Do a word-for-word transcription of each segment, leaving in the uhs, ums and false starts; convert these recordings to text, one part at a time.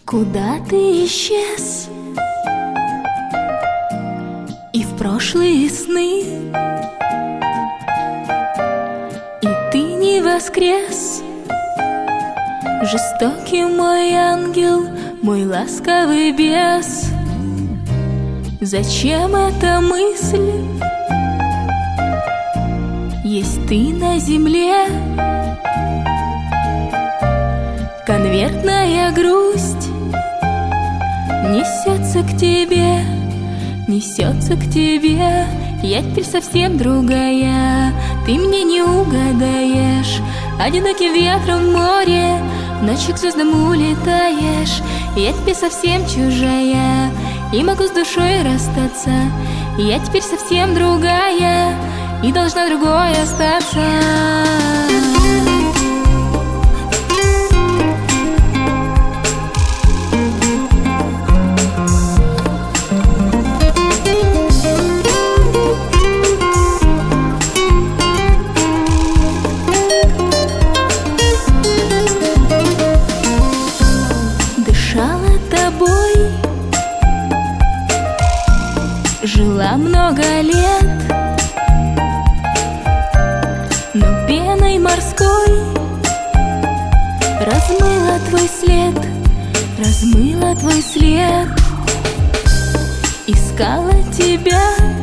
Куда ты исчез? И в прошлые сны, и ты не воскрес. Жестокий мой ангел, мой ласковый бес. Зачем эта мысль? Есть ты на земле. Конвертная грусть несется к тебе, несется к тебе. Я теперь совсем другая, ты мне не угадаешь. Одиноким ветром в море ночью к звездам улетаешь. Я теперь совсем чужая и могу с душой расстаться. Я теперь совсем другая и должна другой остаться. Жила много лет, но пеной морской размыла твой след, размыла твой след. Искала тебя,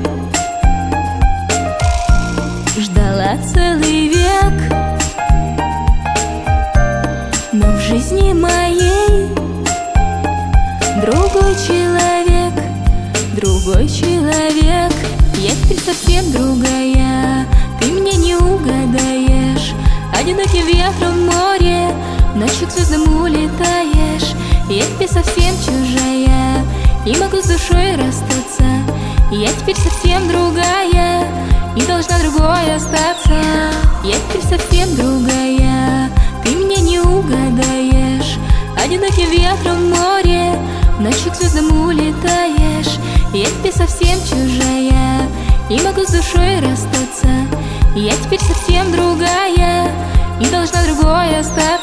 ждала целый век, но в жизни моей другой человек, другой человек. Я теперь совсем другая, ты мне не угадаешь. Одиноким ветром в море ночью к звездам улетаешь. Я теперь совсем чужая и могу с душой расстаться. Я теперь совсем другая и должна другой остаться. Я теперь совсем другая, ты мне не угадаешь. Одиноким ветром в море ночью к звездам улетаешь. Я теперь совсем чужая и могу с душой расстаться. Я теперь совсем другая и должна другой остаться.